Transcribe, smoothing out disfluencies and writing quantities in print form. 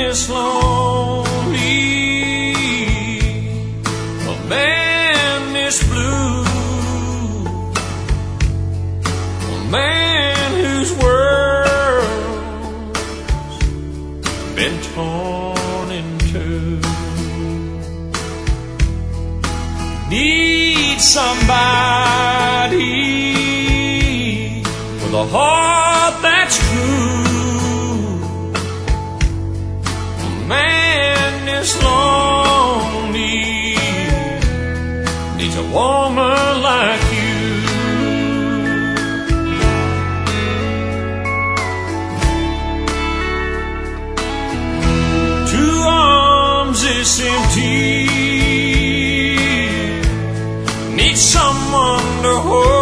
is lonely, a man is blue, a man whose world's been torn in two. Need somebody with a heart that's true. A man is lonely, needs a woman like you. Two arms is empty, need someone to hold.